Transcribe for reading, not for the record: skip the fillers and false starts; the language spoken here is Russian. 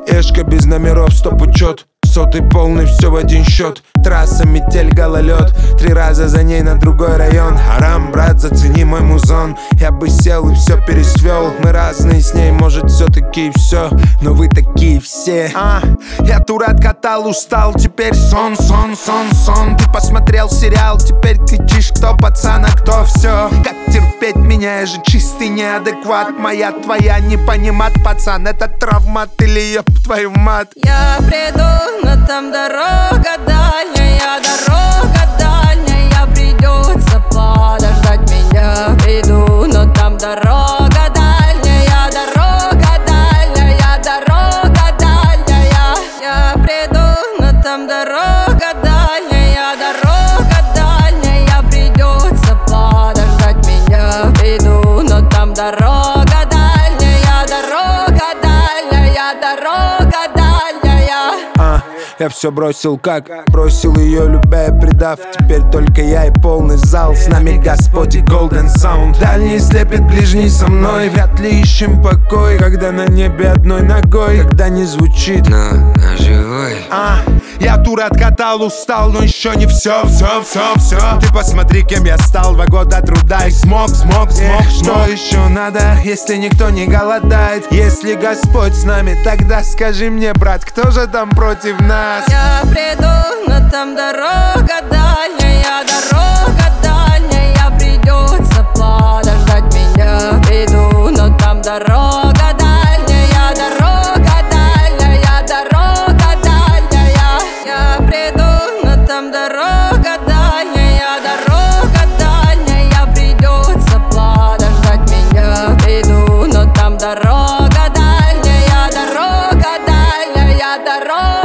Эшка без номеров, стоп-учет. Сотый полный, все в один счет. Трасса, метель, гололед. 3 раза за ней на другой район. Харам, брат, зацени мой музон. Я бы сел и все пересвел. Мы разные с ней, может все-таки и все. Но вы такие все. Я тур откатал, устал. Теперь сон, сон, сон, сон. Ты посмотрел сериал, теперь кричишь, кто пацан, а кто все. Как терпеть меня, я же чистый неадекват. Моя, твоя, не понимат, пацан. Это травмат или ёб твою мать. Я приду, но там дорога дальняя, придется подождать меня. Приду, но там дорога дальняя, Я приду, но там дорога дальняя, придется подождать меня. Приду, но там дорога дальняя, Я все бросил, как бросил ее, любя и предав. Теперь только я и полный зал. С нами Господь и Golden Sound. Дальний слепит, ближний со мной. Вряд ли ищем покой, когда на небе одной ногой. Когда не звучит, но живой. Я тур откатал, устал, но еще не все. Ты посмотри, кем я стал. 2 года труда и смог. Что еще надо, если никто не голодает? Если Господь с нами, тогда скажи мне, брат, кто же там против нас? Я приду, но там дорога дальняя, придется подождать меня. Приду, но там дорога дальняя, Я приду, но там дорога дальняя, придется подождать меня. Приду, но там дорога дальняя,